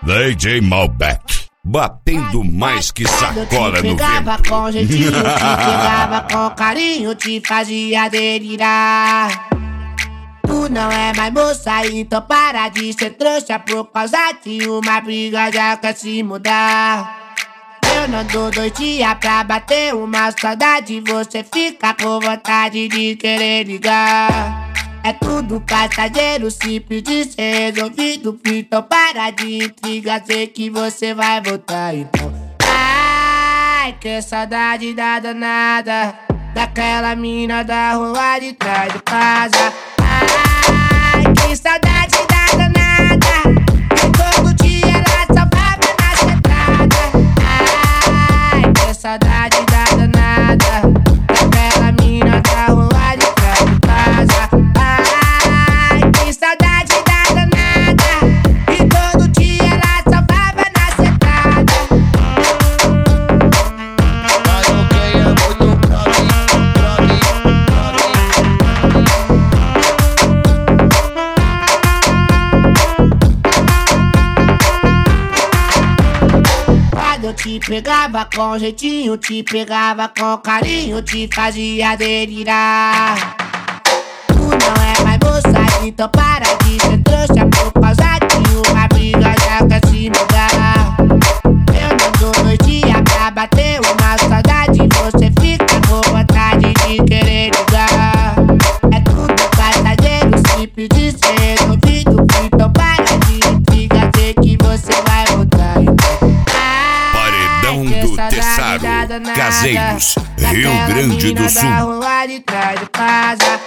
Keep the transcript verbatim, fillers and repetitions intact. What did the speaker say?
D J Malbec, batendo mais que sacola no pegava vento. com jeitinho, te pegava com carinho, te fazia delirar. Tu não é mais moça, então para de ser trouxa. Por causa de uma briga já quer se mudar. Eu não dou dois dias pra bater uma saudade. Você fica com vontade de querer ligar. É tudo passageiro, simples de ser resolvido. Então para de intriga, sei que você vai voltar então. Ai, que saudade da danada, daquela mina da rua de trás de casa. Ai, que saudade da danada, que todo dia ela só baba na sentada. Ai, que saudade da danada, daquela mina da rua de trás de casa. Ai, que saudade da danada, que todo dia ela só baba na sentada. Mas o que é muito pra mim, pra mim, Quando eu te pegava com jeitinho, te pegava com carinho, te fazia delirar. Tu não é mais moça, então para de ser trouxa. Por causa de uma briga já quer se mudar. Eu não dou dois dias pra bater uma saudade. Você fica com vontade de querer ligar. É tudo passageiro, simples de ser resolvido. Então para de intriga, sei que você vai voltar então. Paredão do Tessaro, Caseiros, Rio Grande do Sul. Da rua de trás de casa.